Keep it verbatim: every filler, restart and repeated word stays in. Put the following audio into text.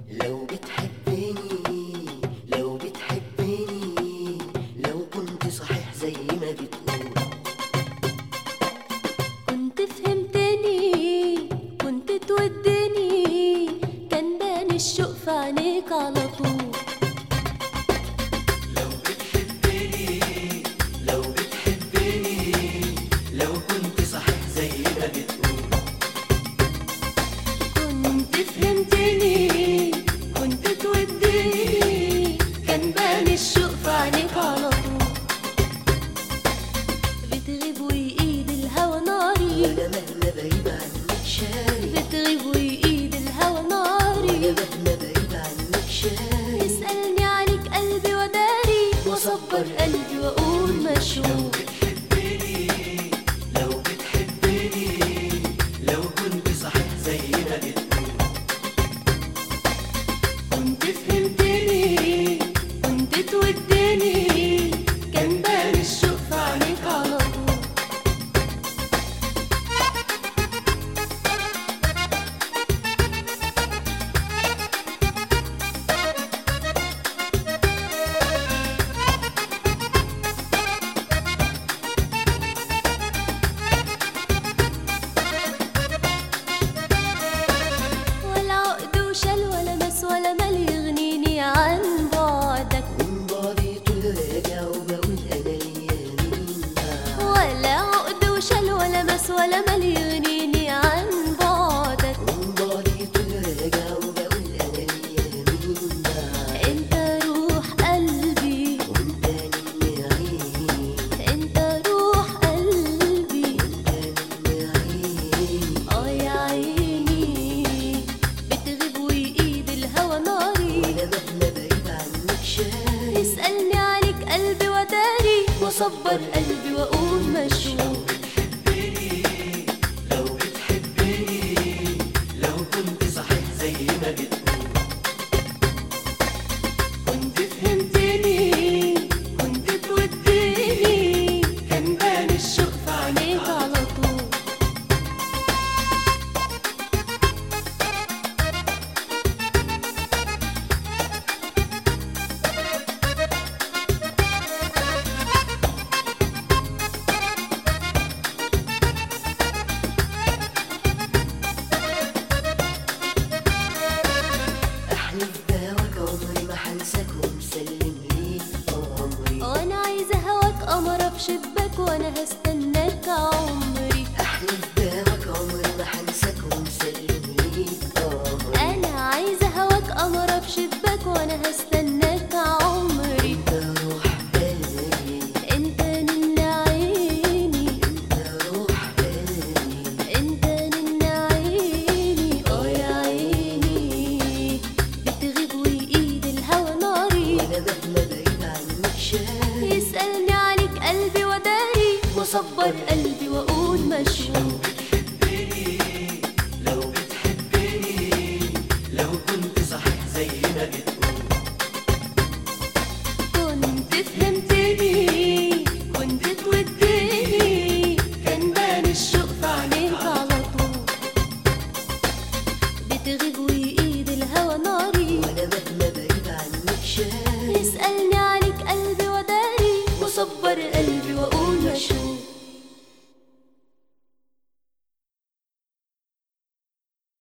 لو بتحبني لو بتحبني لو كنت صحيح زي ما بتقول، كنت فهمتني كنت تودني، كان بان الشوق في عينيك على طول. لو بتحبني لو بتحبني لو كنت صحيح زي ما بتقول، كنت فهمتني كنت تودني، كان بان الشوق في عينيك على طول. بتغيب وإيد الهوى ناري، وانا مهما بعيد عنك شاري، بتغيب وإيد الهوى ناري، وانا مهما بعيد عنك شاري. يسألني عليك قلبي وداري، وأصبر قلبي وأقول مشغول. بتحبني لو بتحبني لو كنت صحيح زي ما بتقول، كنت فهمتني كنت تودني، كان بان الشوق في عينيك على طول. ولا عقد وشال ولا مس ولا مال يغنيني عن بعدك، من بعدي طول راجع وبقول انا ليا مين معاك. ولا عقد وشال ولا مس ولا مال يغنيني عن بعدك. من بعدي طول راجع وبقول انا ليا مين معاك. انت روح قلبي وانت نجم عيني، انت روح قلبي، وانت نجم عيني. اه يا عيني. بتغيب وايد الهوى ناري، وانا مهما بعيد عنك شاري، يسألني عليك قلبي وداري، واصبر قلبي واقول مشغول. بتحبني لو بتحبني لو كنت صحيح زي ما بتقول، كنت فهمتني كنت تودني، كان بان الشوق في عينيك على طول. احلف بهواك عمري ما هنساك ومسلم ليك عمري. وانا عايزه هواك قمرة في شباك، وانا هستناك عمري. احلف بهواك عمري ما هنساك ومسلم ليك عمري. انا عايزه هواك قمرة في شباك، وانا هستناك عمري. انت روح قلبي، انت نن عيني، انت روح قلبي. انت نن عيني، اه يا عيني. بتغيب وايد الهوى ناري، وانا مهما بعيد عنك شاري، يسألني عليك قلبي وداري، واصبر قلبي واقول مشغول. بتحبني لو بتحبني لو كنت صحيح زي ما بتقول، كنت فهمتني كنت تودني، كان بان الشوق في عينيك على طول. بتغيب وايد الهوى ناري، وانا مهما بعيد عنك شاري. يسألني عليك قلبي وداري، وصبر قلبي